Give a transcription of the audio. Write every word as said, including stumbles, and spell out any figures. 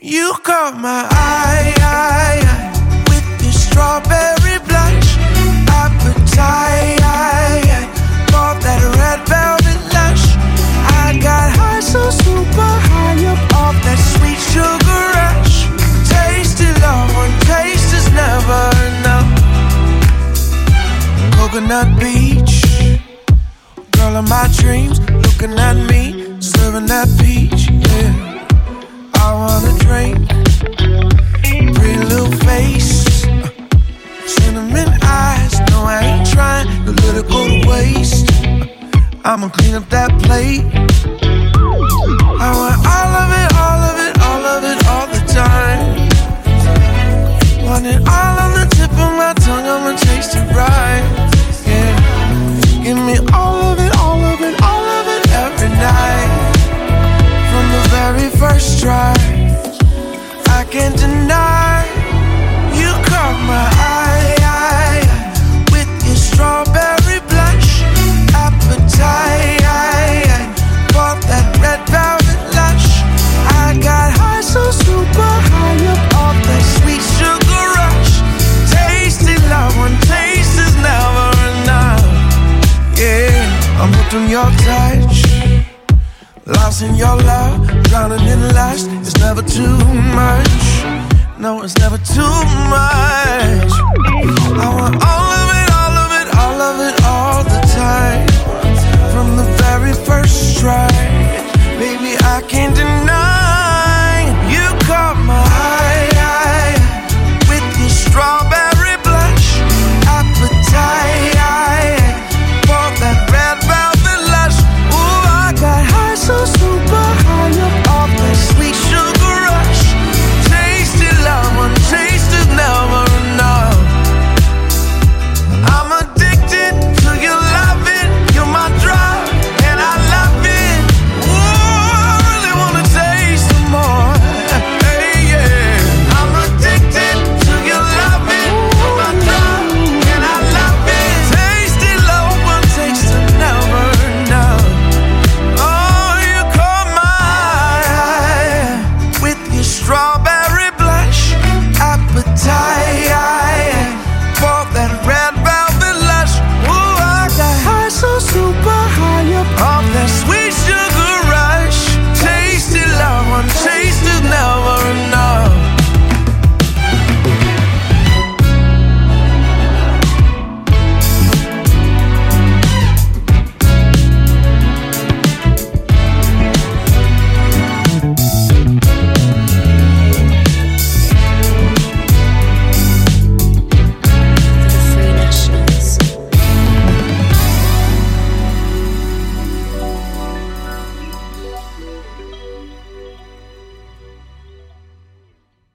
You caught my eye, eye, eye with your strawberry blush. Appetite, for that red velvet lush. I got high, so super high up off that sweet sugar rush. Tasty love, one taste is never enough. Coconut beach, girl of my dreams, looking at me, serving that peach, yeah. I wanna drink, pretty little face, uh, cinnamon eyes, no I ain't trying to let it go to waste. uh, I'ma clean up that plate. I want all of it, all of it, all of it, all the time. Want it all on the tip of my tongue, I'ma taste it right, yeah. Give me all of it, all of it, all of it, every night. From the very first try, I can't deny. You caught my eye, eye, eye with your strawberry blush. Appetite, eye, eye, for that red velvet lush. I got high, so super high up off that sweet sugar rush. Tasty love, one taste is never enough. Yeah, I'm hooked on your touch, lost in your love, drowning in lust. It's never too much. No, it's never too much. I want all of it, all of it, all of it, all the time. From the very first try, baby, I can't deny.